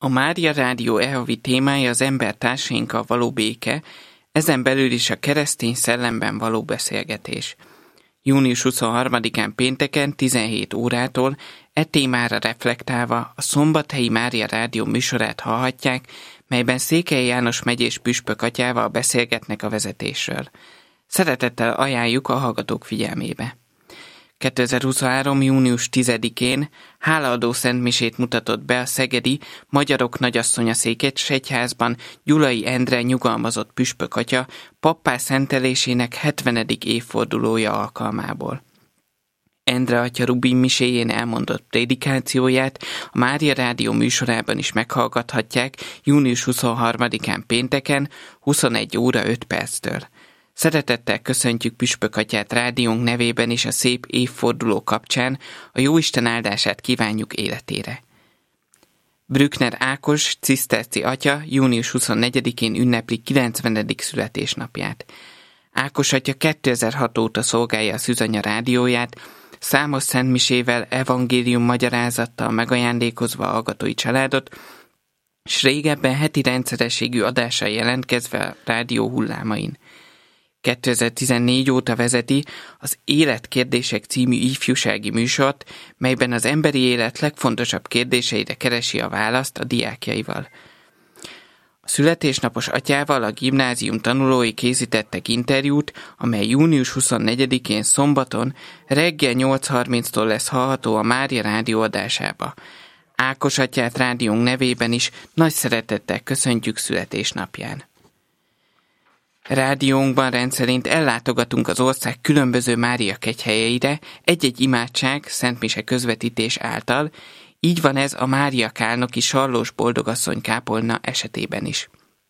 A Mária Rádió e-havi témája az embertársainkkal való béke, ezen belül is a keresztény szellemben való beszélgetés. Június 23-án pénteken 17 órától témára reflektálva a Szombathelyi Mária Rádió műsorát hallhatják, melyben Székely János megyés püspök atyával beszélgetnek a vezetésről. Szeretettel ajánljuk a hallgatók figyelmébe. 2023. június 10-én hálaadó szentmisét mutatott be a szegedi Magyarok Nagyasszonya Székesegyházban Gyulai Endre nyugalmazott püspök atya pappá szentelésének 70. évfordulója alkalmából. Endre atya Rubin miséjén elmondott prédikációját a Mária Rádió műsorában is meghallgathatják június 23-án pénteken 21 óra 5 perctől. Szeretettel köszöntjük püspök atyát rádiónk nevében is a szép évforduló kapcsán, a Jóisten áldását kívánjuk életére. Brückner Ákos ciszterci atya június 24-én ünnepli 90. születésnapját. Ákos atya 2006 óta szolgálja a Szűzanya rádióját, számos szentmisével, evangélium magyarázattal megajándékozva a hallgatói családot, s régebben heti rendszerességű adással jelentkezve a rádió hullámain. 2014 óta vezeti az Életkérdések című ifjúsági műsort, melyben az emberi élet legfontosabb kérdéseire keresi a választ a diákjaival. A születésnapos atyával a gimnázium tanulói készítettek interjút, amely június 24-én szombaton reggel 8:30-tól lesz hallható a Mária Rádió adásába. Ákos atyát rádiónk nevében is nagy szeretettel köszöntjük születésnapján. Rádiónkban rendszerint ellátogatunk az ország különböző Mária kegyhelyeire egy-egy imádság, szentmise közvetítés által, így van ez a Mária Kálnoki Sallós Boldogasszony kápolna esetében is.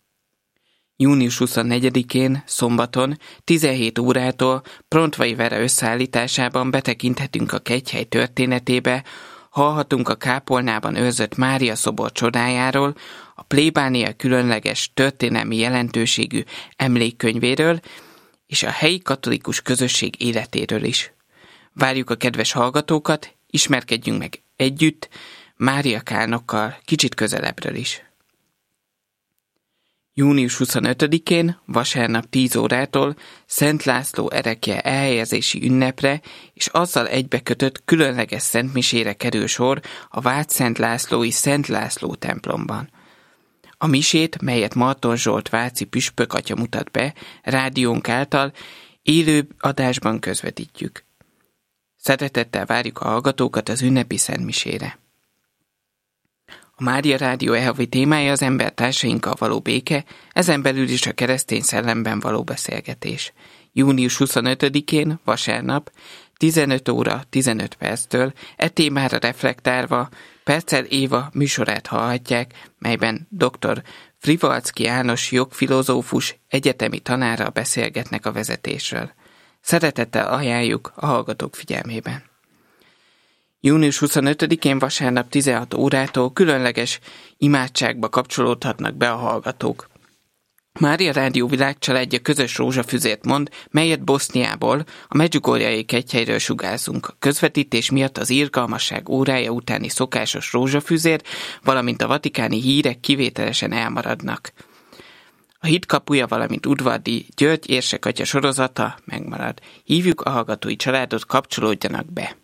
Június 24-én, szombaton, 17 órától Prontvai Vera összeállításában betekinthetünk a kegyhely történetébe, hallhatunk a kápolnában őrzött Mária szobor csodájáról, a plébánia különleges történelmi jelentőségű emlékkönyvéről és a helyi katolikus közösség életéről is. Várjuk a kedves hallgatókat, ismerkedjünk meg együtt Mária Kálnokkal kicsit közelebbről is. Június 25-én, vasárnap 10 órától Szent László erekje elhelyezési ünnepre és azzal egybekötött különleges szentmisére kerül sor a Vác-Szent Lászlói Szent László templomban. A misét, melyet Marton Zsolt váci püspök atya mutat be, rádiónk által élő adásban közvetítjük. Szeretettel várjuk a hallgatókat az ünnepi szentmisére. A Mária Rádió e-havi témája az embertársainkkal való béke, ezen belül is a keresztény szellemben való beszélgetés. Június 25-én, vasárnap, 15 óra 15 perctől témára reflektálva Percel Éva műsorát hallhatják, melyben dr. Frivalczky János jogfilozófus egyetemi tanárral beszélgetnek a vezetésről. Szeretettel ajánljuk a hallgatók figyelmében. Június 25-én vasárnap 16 órától különleges imádságba kapcsolódhatnak be a hallgatók. Mária Rádió világcsaládja közös rózsafüzért mond, melyet Boszniából, a Medjugorjei kegyhelyről sugárzunk. A közvetítés miatt az irgalmasság órája utáni szokásos rózsafüzér, valamint a vatikáni hírek kivételesen elmaradnak. A híd kapuja, valamint Udvardi György érsekatya sorozata megmarad. Hívjuk a hallgatói családot, kapcsolódjanak be!